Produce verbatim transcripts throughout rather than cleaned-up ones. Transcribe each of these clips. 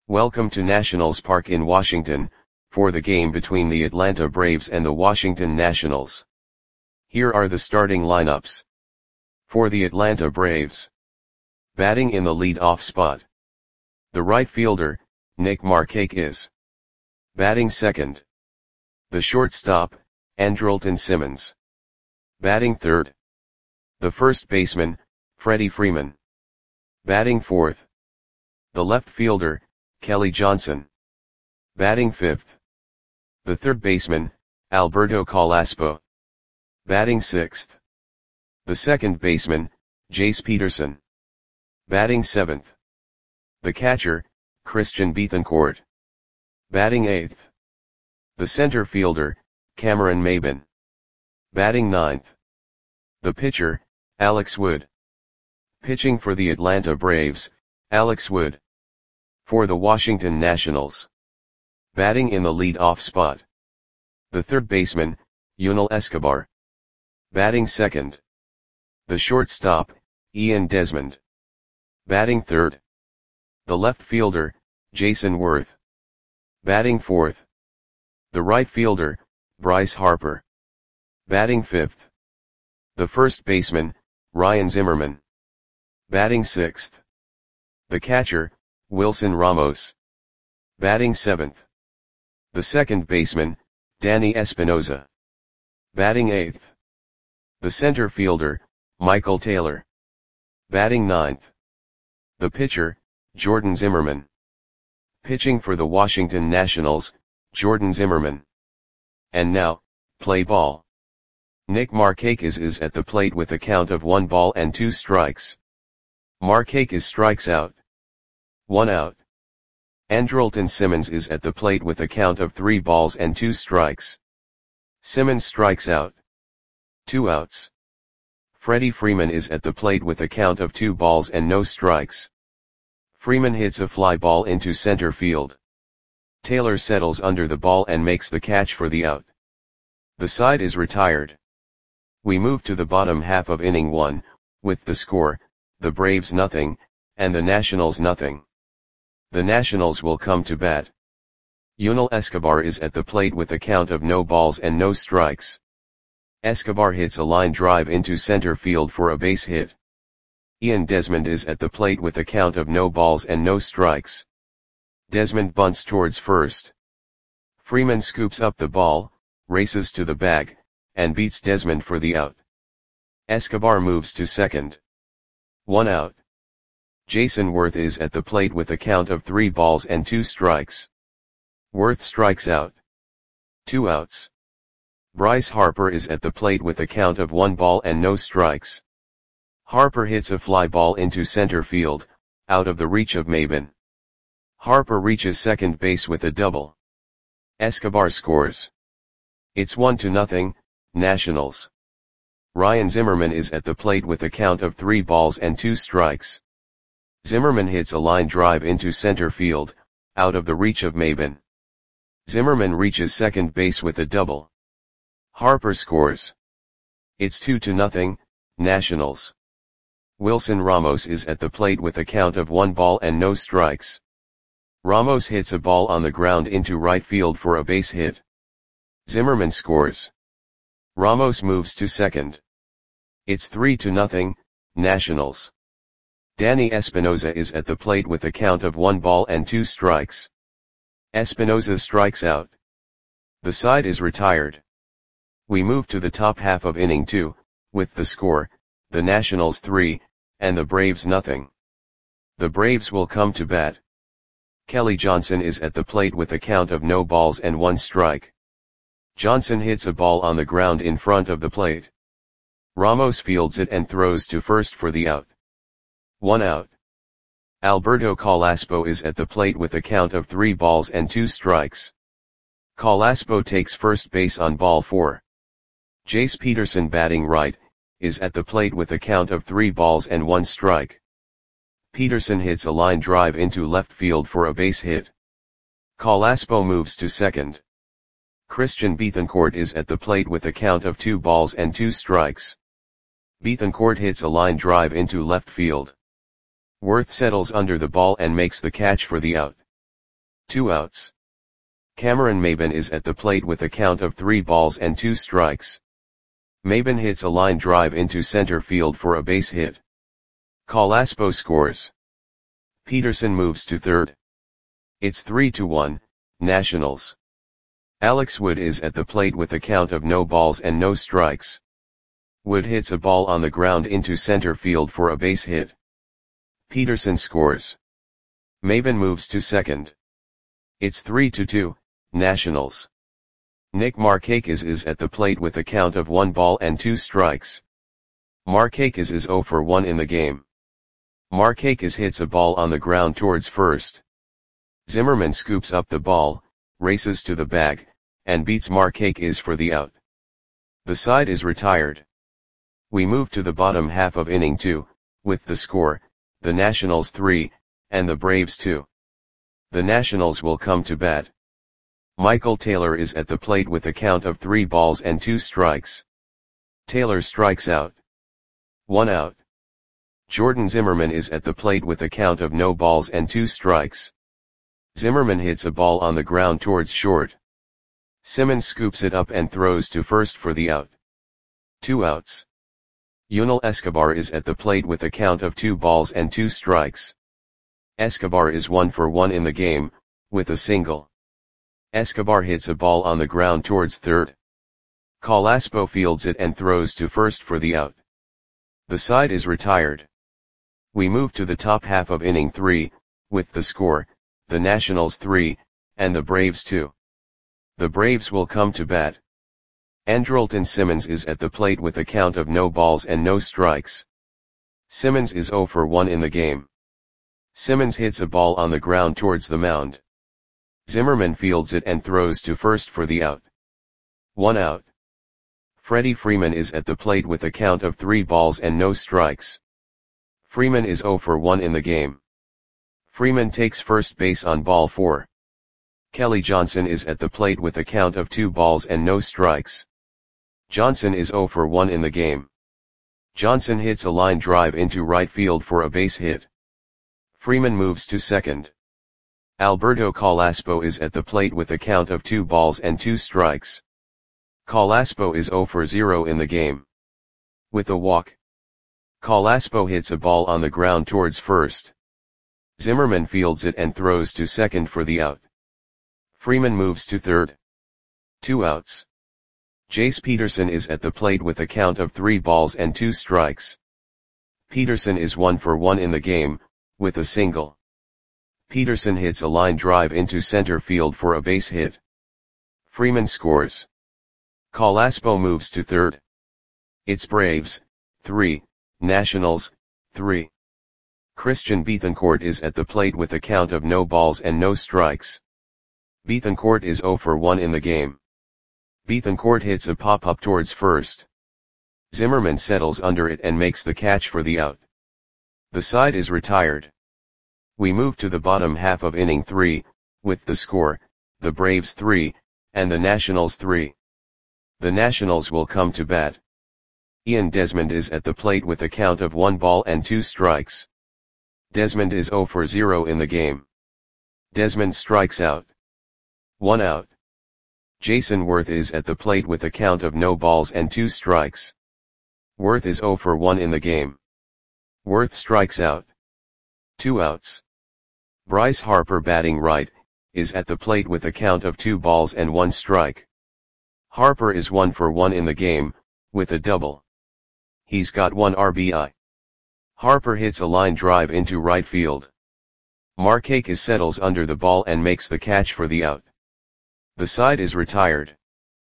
Welcome to Nationals Park in Washington, for the game between the Atlanta Braves and the Washington Nationals. Here are the starting lineups. For the Atlanta Braves. Batting in the lead-off spot. The right fielder, Nick Markakis. Batting second. The shortstop, Andrelton Simmons. Batting third. The first baseman, Freddie Freeman. Batting fourth. The left fielder, Kelly Johnson. Batting fifth. The third baseman, Alberto Carrasco. Batting sixth. The second baseman, Jace Peterson. Batting seventh. The catcher, Christian Bethancourt. Batting eighth. The center fielder, Cameron Maybin. Batting ninth. The pitcher, Alex Wood. Pitching for the Atlanta Braves, Alex Wood. For the Washington Nationals. Batting in the lead-off spot. The third baseman, Yunel Escobar. Batting second. The shortstop, Ian Desmond. Batting third. The left fielder, Jason Worth. Batting fourth. The right fielder, Bryce Harper. Batting fifth. The first baseman, Ryan Zimmerman. Batting sixth. The catcher, Wilson Ramos. Batting seventh. The second baseman, Danny Espinoza. Batting eighth. The center fielder, Michael Taylor. Batting ninth. The pitcher, Jordan Zimmerman. Pitching for the Washington Nationals, Jordan Zimmerman. And now, play ball. Nick Markakis is at the plate with a count of one ball and two strikes. Markakis strikes out. One out. Andrelton Simmons is at the plate with a count of three balls and two strikes. Simmons strikes out. Two outs. Freddie Freeman is at the plate with a count of two balls and no strikes. Freeman hits a fly ball into center field. Taylor settles under the ball and makes the catch for the out. The side is retired. We move to the bottom half of inning one, with the score, the Braves nothing, and the Nationals nothing. The Nationals will come to bat. Yunel Escobar is at the plate with a count of no balls and no strikes. Escobar hits a line drive into center field for a base hit. Ian Desmond is at the plate with a count of no balls and no strikes. Desmond bunts towards first. Freeman scoops up the ball, races to the bag, and beats Desmond for the out. Escobar moves to second. One out. Jason Worth is at the plate with a count of three balls and two strikes. Worth strikes out. Two outs. Bryce Harper is at the plate with a count of one ball and no strikes. Harper hits a fly ball into center field, out of the reach of Maybin. Harper reaches second base with a double. Escobar scores. It's one to nothing, Nationals. Ryan Zimmerman is at the plate with a count of three balls and two strikes. Zimmerman hits a line drive into center field, out of the reach of Maybin. Zimmerman reaches second base with a double. Harper scores. It's two to nothing, Nationals. Wilson Ramos is at the plate with a count of one ball and no strikes. Ramos hits a ball on the ground into right field for a base hit. Zimmerman scores. Ramos moves to second. It's three to nothing, Nationals. Danny Espinoza is at the plate with a count of one ball and two strikes. Espinoza strikes out. The side is retired. We move to the top half of inning two, with the score, the Nationals three, and the Braves nothing. The Braves will come to bat. Kelly Johnson is at the plate with a count of no balls and one strike. Johnson hits a ball on the ground in front of the plate. Ramos fields it and throws to first for the out. One out. Alberto Carrasco is at the plate with a count of three balls and two strikes. Carrasco takes first base on ball four. Jace Peterson, batting right, is at the plate with a count of three balls and one strike. Peterson hits a line drive into left field for a base hit. Carrasco moves to second. Christian Bethancourt is at the plate with a count of two balls and two strikes. Bethancourt hits a line drive into left field. Worth settles under the ball and makes the catch for the out. Two outs. Cameron Maybin is at the plate with a count of three balls and two strikes. Maybin hits a line drive into center field for a base hit. Colaspo scores. Peterson moves to third. It's three to one, Nationals. Alex Wood is at the plate with a count of no balls and no strikes. Wood hits a ball on the ground into center field for a base hit. Peterson scores. Maybin moves to second. It's three to two, Nationals. Nick Markakis is at the plate with a count of one ball and two strikes. Markakis is zero for one in the game. Markakis hits a ball on the ground towards first. Zimmerman scoops up the ball, races to the bag, and beats Markakis for the out. The side is retired. We move to the bottom half of inning two, with the score, the Nationals three, and the Braves two. The Nationals will come to bat. Michael Taylor is at the plate with a count of three balls and two strikes. Taylor strikes out. One out. Jordan Zimmerman is at the plate with a count of no balls and two strikes. Zimmerman hits a ball on the ground towards short. Simmons scoops it up and throws to first for the out. Two outs. Yunel Escobar is at the plate with a count of two balls and two strikes. Escobar is one for one in the game, with a single. Escobar hits a ball on the ground towards third. Colaspo fields it and throws to first for the out. The side is retired. We move to the top half of inning three, with the score, the Nationals three, and the Braves two. The Braves will come to bat. Andrelton Simmons is at the plate with a count of no balls and no strikes. Simmons is zero for one in the game. Simmons hits a ball on the ground towards the mound. Zimmerman fields it and throws to first for the out. One out. Freddie Freeman is at the plate with a count of three balls and no strikes. Freeman is zero for one in the game. Freeman takes first base on ball four. Kelly Johnson is at the plate with a count of two balls and no strikes. Johnson is zero for one in the game. Johnson hits a line drive into right field for a base hit. Freeman moves to second. Alberto Colaspo is at the plate with a count of two balls and two strikes. Colaspo is zero for zero in the game. With a walk. Colaspo hits a ball on the ground towards first. Zimmerman fields it and throws to second for the out. Freeman moves to third. Two outs. Jace Peterson is at the plate with a count of three balls and two strikes. Peterson is one for one in the game, with a single. Peterson hits a line drive into center field for a base hit. Freeman scores. Colaspo moves to third. It's Braves, three, Nationals, three. Christian Bethancourt is at the plate with a count of no balls and no strikes. Bethancourt is zero for one in the game. Bethancourt hits a pop-up towards first. Zimmerman settles under it and makes the catch for the out. The side is retired. We move to the bottom half of inning three, with the score, the Braves three, and the Nationals three. The Nationals will come to bat. Ian Desmond is at the plate with a count of one ball and two strikes. Desmond is zero for zero in the game. Desmond strikes out. One out. Jason Worth is at the plate with a count of no balls and two strikes. Worth is zero for one in the game. Worth strikes out. Two outs. Bryce Harper, batting right, is at the plate with a count of two balls and one strike. Harper is one for one in the game, with a double. He's got one R B I. Harper hits a line drive into right field. Markakis settles under the ball and makes the catch for the out. The side is retired.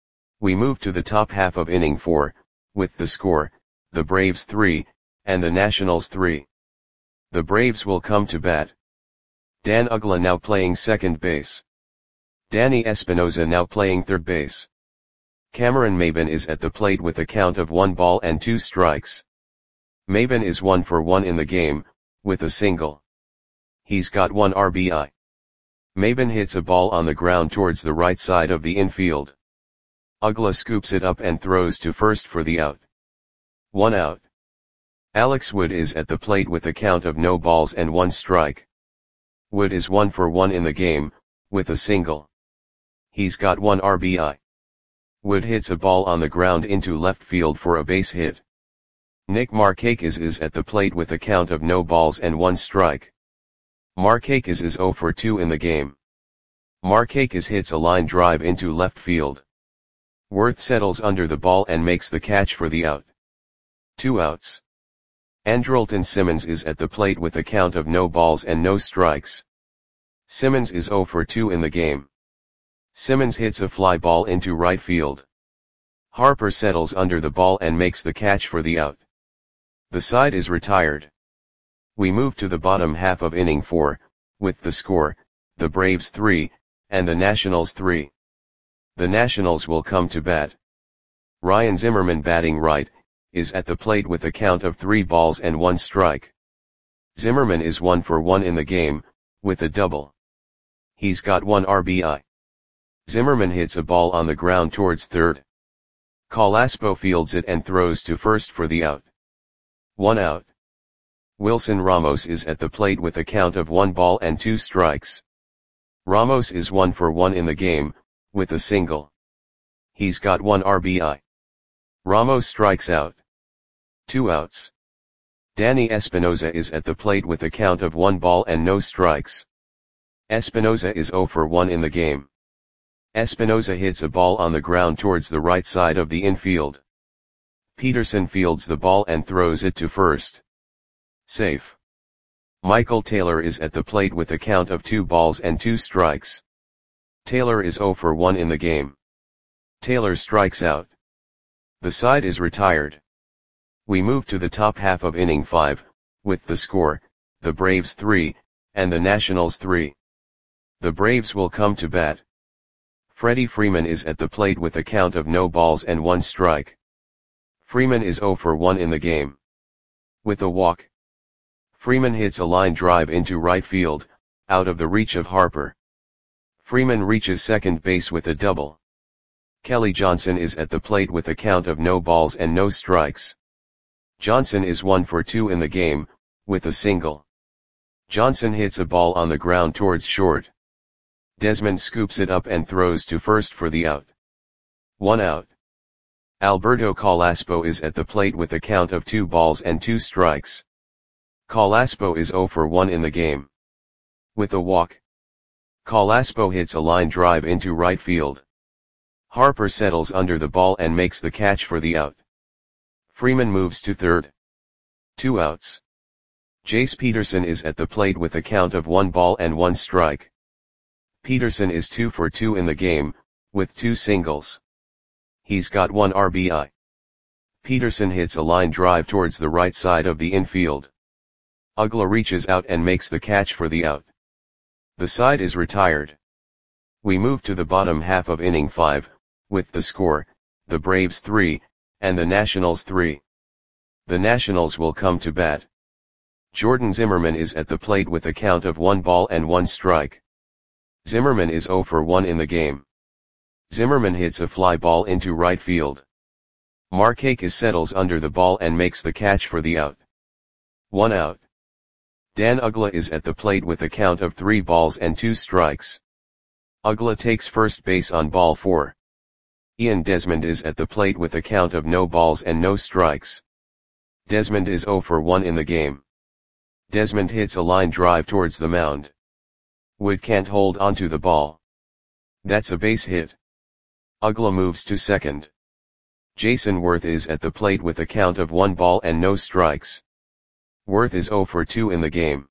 We move to the top half of inning four, with the score, the Braves three, and the Nationals three. The Braves will come to bat. Dan Uggla now playing second base. Danny Espinosa now playing third base. Cameron Maybin is at the plate with a count of one ball and two strikes. Maybin is one for one in the game, with a single. He's got one R B I. Maybin hits a ball on the ground towards the right side of the infield. Uggla scoops it up and throws to first for the out. One out. Alex Wood is at the plate with a count of no balls and one strike. Wood is one for one in the game, with a single. He's got one R B I. Wood hits a ball on the ground into left field for a base hit. Nick Markakis is at the plate with a count of no balls and one strike. Markakis is zero for two in the game. Markakis hits a line drive into left field. Worth settles under the ball and makes the catch for the out. Two outs. Andrelton Simmons is at the plate with a count of no balls and no strikes. Simmons is zero for two in the game. Simmons hits a fly ball into right field. Harper settles under the ball and makes the catch for the out. The side is retired. We move to the bottom half of inning four, with the score, the Braves three, and the Nationals three. The Nationals will come to bat. Ryan Zimmerman, batting right, is at the plate with a count of three balls and one strike. Zimmerman is one for one in the game, with a double. He's got one R B I. Zimmerman hits a ball on the ground towards third. Colaspo fields it and throws to first for the out. One out. Wilson Ramos is at the plate with a count of one ball and two strikes. Ramos is one for one in the game, with a single. He's got one R B I. Ramos strikes out. Two outs. Danny Espinosa is at the plate with a count of one ball and no strikes. Espinosa is zero for one in the game. Espinosa hits a ball on the ground towards the right side of the infield. Peterson fields the ball and throws it to first. Safe. Michael Taylor is at the plate with a count of two balls and two strikes. Taylor is zero for one in the game. Taylor strikes out. The side is retired. We move to the top half of inning five, with the score, the Braves three, and the Nationals three. The Braves will come to bat. Freddie Freeman is at the plate with a count of no balls and one strike. Freeman is zero for one in the game. With a walk. Freeman hits a line drive into right field, out of the reach of Harper. Freeman reaches second base with a double. Kelly Johnson is at the plate with a count of no balls and no strikes. Johnson is one for two in the game, with a single. Johnson hits a ball on the ground towards short. Desmond scoops it up and throws to first for the out. One out. Alberto Colaspo is at the plate with a count of two balls and two strikes. Colaspo is zero for one in the game. With a walk. Colaspo hits a line drive into right field. Harper settles under the ball and makes the catch for the out. Freeman moves to third. Two outs. Jace Peterson is at the plate with a count of one ball and one strike. Peterson is two for two in the game, with two singles. He's got one R B I. Peterson hits a line drive towards the right side of the infield. Uggla reaches out and makes the catch for the out. The side is retired. We move to the bottom half of inning five, with the score, the Braves three, and the Nationals three. The Nationals will come to bat. Jordan Zimmerman is at the plate with a count of one ball and one strike. Zimmerman is zero for one in the game. Zimmerman hits a fly ball into right field. Markakis settles under the ball and makes the catch for the out. One out. Dan Uggla is at the plate with a count of three balls and two strikes. Uggla takes first base on ball four. Ian Desmond is at the plate with a count of no balls and no strikes. Desmond is zero for one in the game. Desmond hits a line drive towards the mound. Wood can't hold onto the ball. That's a base hit. Uggla moves to second. Jason Worth is at the plate with a count of one ball and no strikes. Worth is zero for two in the game.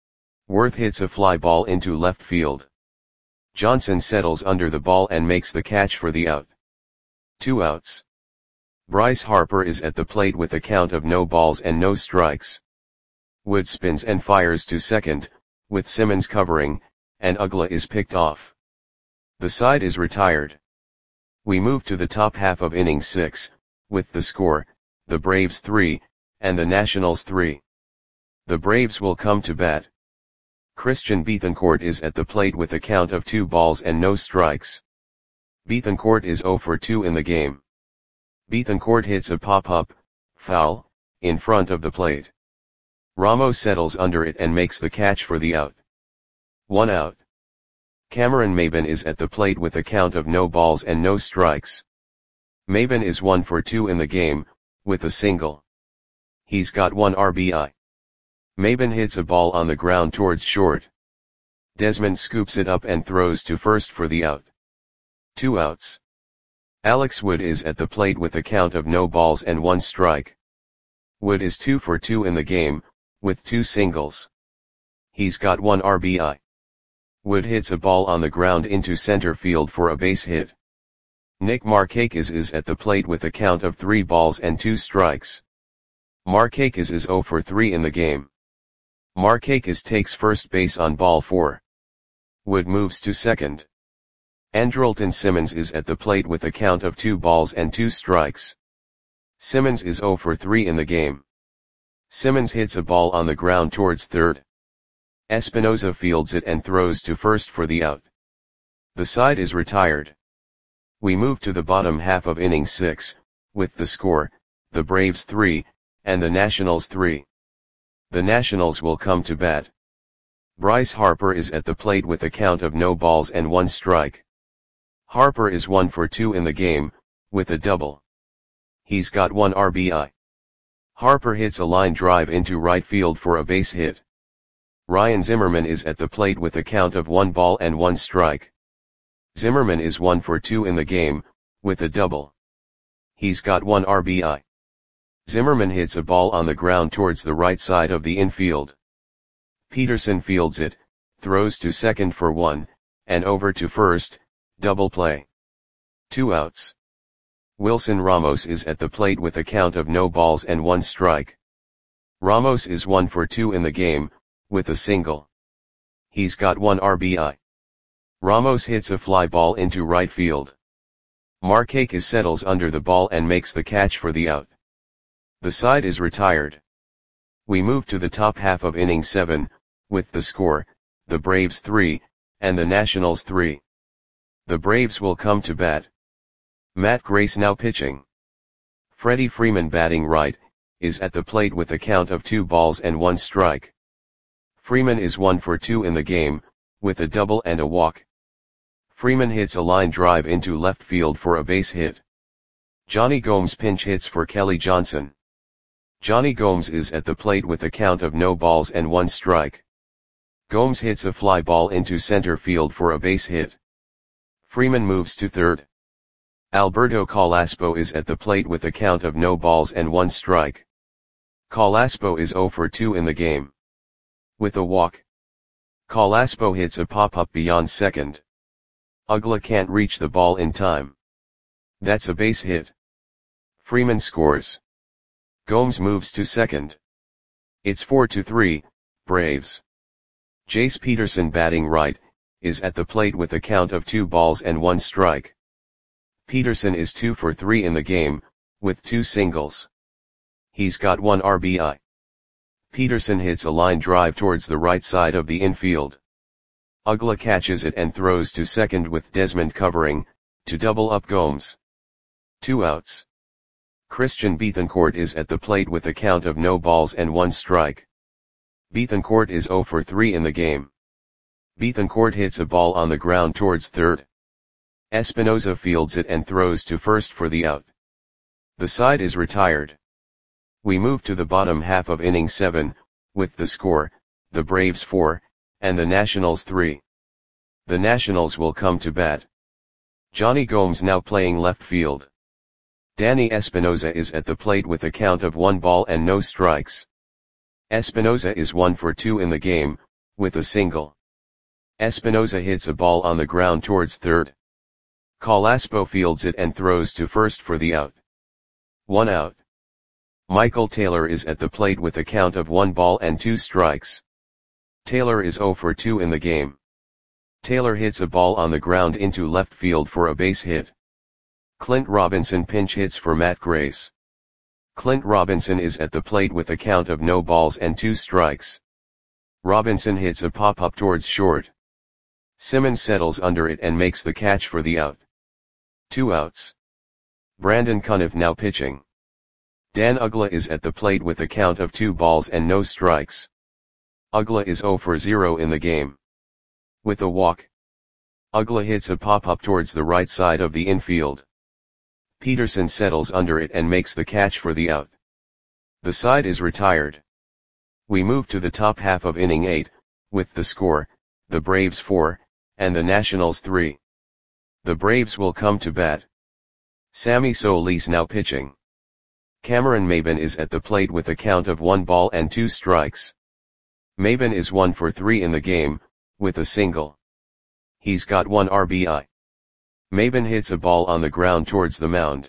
Worth hits a fly ball into left field. Johnson settles under the ball and makes the catch for the out. Two outs. Bryce Harper is at the plate with a count of no balls and no strikes. Wood spins and fires to second, with Simmons covering, and Uggla is picked off. The side is retired. We move to the top half of inning six, with the score, the Braves three, and the Nationals three. The Braves will come to bat. Christian Bethancourt is at the plate with a count of two balls and no strikes. Bethancourt is zero for two in the game. Bethancourt hits a pop-up, foul, in front of the plate. Ramos settles under it and makes the catch for the out. One out. Cameron Maybin is at the plate with a count of no balls and no strikes. Maybin is one for two in the game, with a single. He's got one R B I. Maybin hits a ball on the ground towards short. Desmond scoops it up and throws to first for the out. Two outs. Alex Wood is at the plate with a count of no balls and one strike. Wood is two for two in the game, with two singles. He's got one R B I. Wood hits a ball on the ground into center field for a base hit. Nick Markakis is at the plate with a count of three balls and two strikes. Markakis is zero for three in the game. Markakis takes first base on ball four. Wood moves to second. Andrelton Simmons is at the plate with a count of two balls and two strikes. Simmons is zero for three in the game. Simmons hits a ball on the ground towards third. Espinoza fields it and throws to first for the out. The side is retired. We move to the bottom half of inning six, with the score, the Braves three, and the Nationals three. The Nationals will come to bat. Bryce Harper is at the plate with a count of no balls and one strike. Harper is one for two in the game, with a double. He's got one R B I. Harper hits a line drive into right field for a base hit. Ryan Zimmerman is at the plate with a count of one ball and one strike. Zimmerman is one for two in the game, with a double. He's got one R B I. Zimmerman hits a ball on the ground towards the right side of the infield. Peterson fields it, throws to second for one, and over to first, double play. Two outs. Wilson Ramos is at the plate with a count of no balls and one strike. Ramos is one for two in the game, with a single. He's got one R B I. Ramos hits a fly ball into right field. Markakis settles under the ball and makes the catch for the out. The side is retired. We move to the top half of inning seven, with the score, the Braves three, and the Nationals three. The Braves will come to bat. Matt Grace now pitching. Freddie Freeman batting right, is at the plate with a count of two balls and one strike. Freeman is one for two in the game, with a double and a walk. Freeman hits a line drive into left field for a base hit. Johnny Gomes pinch hits for Kelly Johnson. Johnny Gomes is at the plate with a count of no balls and one strike. Gomes hits a fly ball into center field for a base hit. Freeman moves to third. Alberto Calaspo is at the plate with a count of no balls and one strike. Calaspo is zero for two in the game. With a walk. Calaspo hits a pop-up beyond second. Uggla can't reach the ball in time. That's a base hit. Freeman scores. Gomes moves to second. It's four to three, Braves. Jace Peterson batting right, is at the plate with a count of two balls and one strike. Peterson is two for three in the game, with two singles. He's got one R B I. Peterson hits a line drive towards the right side of the infield. Uggla catches it and throws to second with Desmond covering, to double up Gomes. Two outs. Christian Bethancourt is at the plate with a count of no balls and one strike. Bethancourt is zero for three in the game. Bethancourt hits a ball on the ground towards third. Espinoza fields it and throws to first for the out. The side is retired. We move to the bottom half of inning seven, with the score, the Braves four, and the Nationals three. The Nationals will come to bat. Johnny Gomes now playing left field. Danny Espinoza is at the plate with a count of one ball and no strikes. Espinoza is one for two in the game, with a single. Espinoza hits a ball on the ground towards third. Calaspo fields it and throws to first for the out. One out. Michael Taylor is at the plate with a count of one ball and two strikes. Taylor is zero for two in the game. Taylor hits a ball on the ground into left field for a base hit. Clint Robinson pinch hits for Matt Grace. Clint Robinson is at the plate with a count of no balls and two strikes. Robinson hits a pop-up towards short. Simmons settles under it and makes the catch for the out. Two outs. Brandon Cuniff now pitching. Dan Uggla is at the plate with a count of two balls and no strikes. Uggla is zero for zero in the game. With a walk. Uggla hits a pop-up towards the right side of the infield. Peterson settles under it and makes the catch for the out. The side is retired. We move to the top half of inning eight, with the score, the Braves four, and the Nationals three. The Braves will come to bat. Sammy Solis now pitching. Cameron Maybin is at the plate with a count of one ball and two strikes. Maybin is one for three in the game, with a single. He's got one R B I. Maybin hits a ball on the ground towards the mound.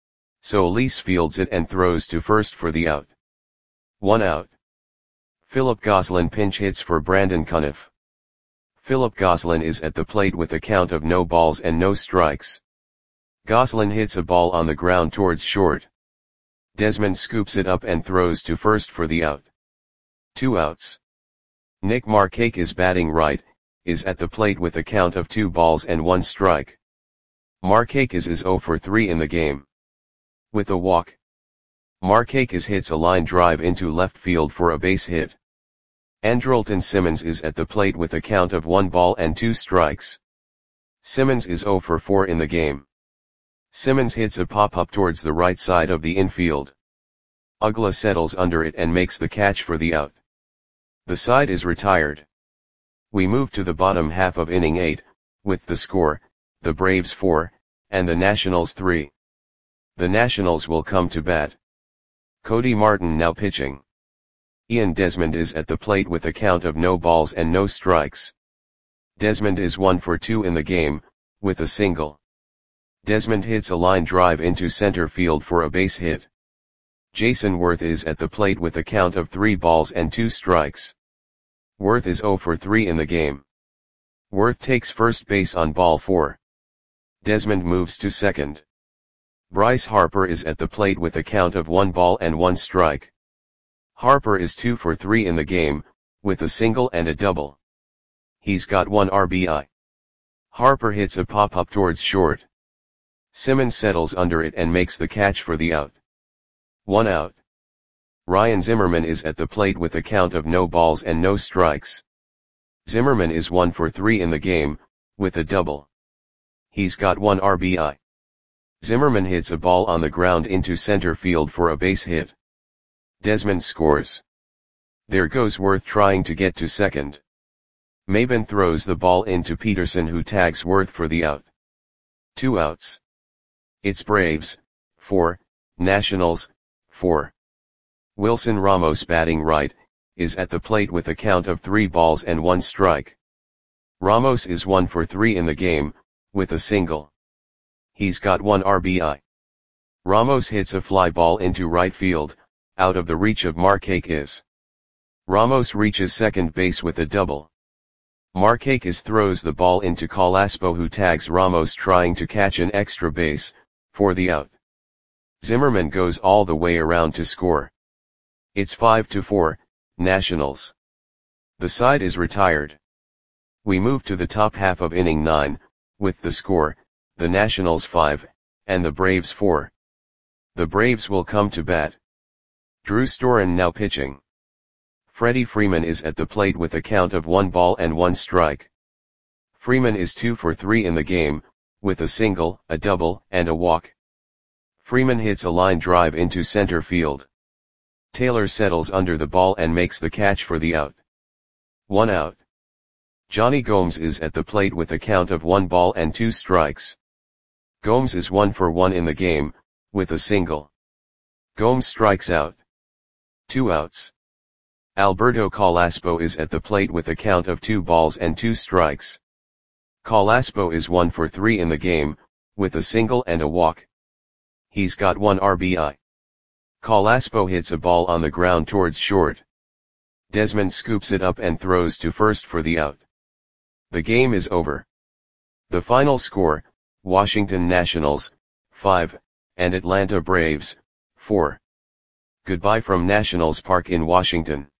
Solis fields it and throws to first for the out. One out. Philip Gosselin pinch hits for Brandon Cuniff. Philip Gosselin is at the plate with a count of no balls and no strikes. Gosselin hits a ball on the ground towards short. Desmond scoops it up and throws to first for the out. Two outs. Nick Markakis is batting right, is at the plate with a count of two balls and one strike. Markakis is zero for three in the game. With a walk. Markakis hits a line drive into left field for a base hit. Andrelton Simmons is at the plate with a count of one ball and two strikes. Simmons is zero for four in the game. Simmons hits a pop-up towards the right side of the infield. Uggla settles under it and makes the catch for the out. The side is retired. We move to the bottom half of inning eight, with the score, the Braves four, and the Nationals three. The Nationals will come to bat. Cody Martin now pitching. Ian Desmond is at the plate with a count of no balls and no strikes. Desmond is one for two in the game, with a single. Desmond hits a line drive into center field for a base hit. Jason Worth is at the plate with a count of three balls and two strikes. Worth is zero for three in the game. Worth takes first base on ball four. Desmond moves to second. Bryce Harper is at the plate with a count of one ball and one strike. Harper is two for three in the game, with a single and a double. He's got one R B I. Harper hits a pop-up towards short. Simmons settles under it and makes the catch for the out. One out. Ryan Zimmerman is at the plate with a count of no balls and no strikes. Zimmerman is one for three in the game, with a double. He's got one R B I. Zimmerman hits a ball on the ground into center field for a base hit. Desmond scores. There goes Worth trying to get to second. Maybin throws the ball into Peterson, who tags Worth for the out. Two outs. It's Braves, four, Nationals, four. Wilson Ramos batting right, is at the plate with a count of three balls and one strike. Ramos is one for three in the game, with a single. He's got one R B I. Ramos hits a fly ball into right field, out of the reach of Markakis. Ramos reaches second base with a double. Markakis throws the ball into Colaspo, who tags Ramos trying to catch an extra base, for the out. Zimmerman goes all the way around to score. It's five to four, Nationals. The side is retired. We move to the top half of inning nine, with the score, the Nationals five, and the Braves four. The Braves will come to bat. Drew Storen now pitching. Freddie Freeman is at the plate with a count of one ball and one strike. Freeman is two for three in the game, with a single, a double, and a walk. Freeman hits a line drive into center field. Taylor settles under the ball and makes the catch for the out. One out. Johnny Gomes is at the plate with a count of one ball and two strikes. Gomes is one for one in the game, with a single. Gomes strikes out. Two outs. Alberto Colaspo is at the plate with a count of two balls and two strikes. Colaspo is one for three in the game, with a single and a walk. He's got one R B I. Colaspo hits a ball on the ground towards short. Desmond scoops it up and throws to first for the out. The game is over. The final score, Washington Nationals, five, and Atlanta Braves, four. Goodbye from Nationals Park in Washington.